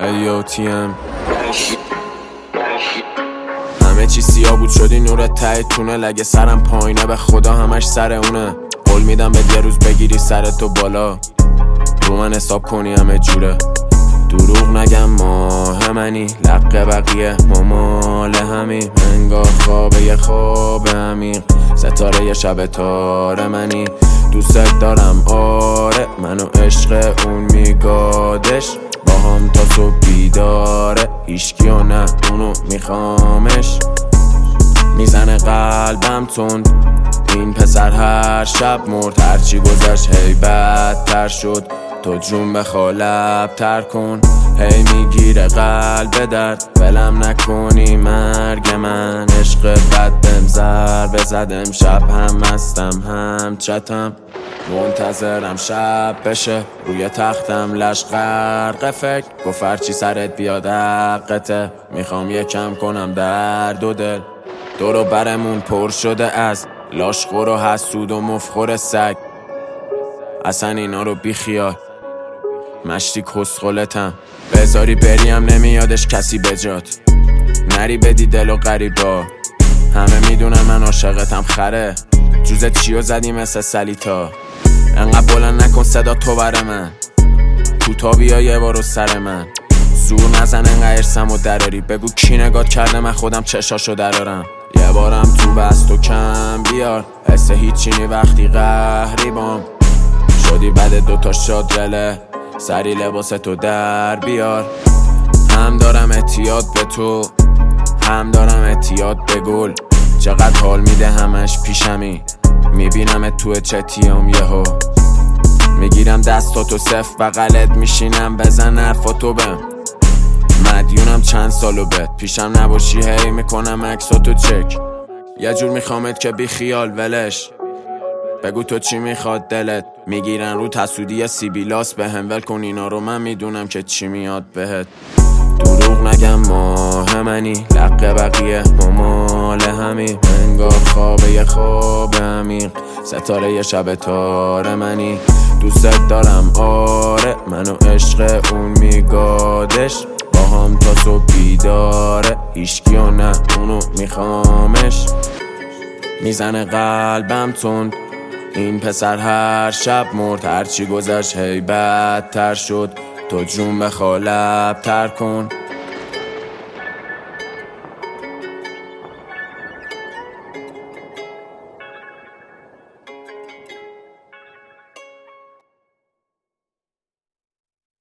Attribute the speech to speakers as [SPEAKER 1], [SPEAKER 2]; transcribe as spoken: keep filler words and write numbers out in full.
[SPEAKER 1] ایو تی ام همه چی سیاه بود شدی نور ته تونل. اگه سرم پایینه به خدا همش سر اونه. قول میدم به یه روز بگیری سرتو بالا، رو من حساب کنی همه جوره. دروغ نگم ماه منی، لق بقیه ممال همین. انگار خوابه یه خواب عمیق، ستاره یه شب تاره منی. دوست دارم آره، منو عشق اون میگادش. با هم تا صبح بیداره، هیچکی و نه اونو میخوامش. میزنه قلبم تند، این پسر هر شب مرد. هرچی گذشت هی بدتر شد، تو جون بخوا لب‌تر کن. هی میگیره قلب درد، ولم نکنی مرگ من. عشق بد بهم ضربه زد، امشب هم مستم هم چتم. منتظرم شب بشه، روی تختم لش غرق فکر. گفت هرچی سرت بیاد حقته، میخوام یکم کنم درد و دل. دورو برمون پر شده از لاشخور و حسود و مفخور سگ. اصلا اینا رو بی خیال، مشتی کسخلتم. بذاری بریم نمیادش کسی بجات، نری بدی دل و غریبا. همه میدونن من عاشقتم خره، جوزت چیو زدی مثل سلیتا. انقدر بلند نکن صدا تو بر من، کوتا بیا یه بارو سر من. زور نزن انقدر ارسم و دراری، بگو کی نگات کرده من خودم چشاشو درارم. یه بارم تو بست و کم بیار، حس هیچی نی وقتی قهری بام. شدی بعد دوتا شاد رله، سری لباس تو در بیار. هم دارم اعتیاد به تو، هم دارم اعتیاد به گل. چقدر حال میده همش پیشمی، میبینم تو چتیام یهو. میگیرم دستاتو صف بغلت میشینم، بزن حرفاتو بهم. مدیونم چند سالو بهت، پیشم نباشی هی میکنم عکساتو چک. یه جور میخوامت که بی خیال ولش، بگو تو چی میخواد دلت. میگیرن رو تسودی سیبیلاس، به هم ول کن اینا رو، من میدونم که چی میاد بهت. دروغ نگم ماه منی، لق بقیه ممال همین. انگار خوابه یه خواب عمیق، ستاره یه شب تاره منی. دوست دارم آره، منو عشق اون میگادش. با هم تا صبح بیداره، هیچکی و نه اونو میخوامش. میزنه قلبم تند، این پسر هر شب مرد. هرچی گذشت هی بدتر شد، تو جون بخوا لب‌تر کن.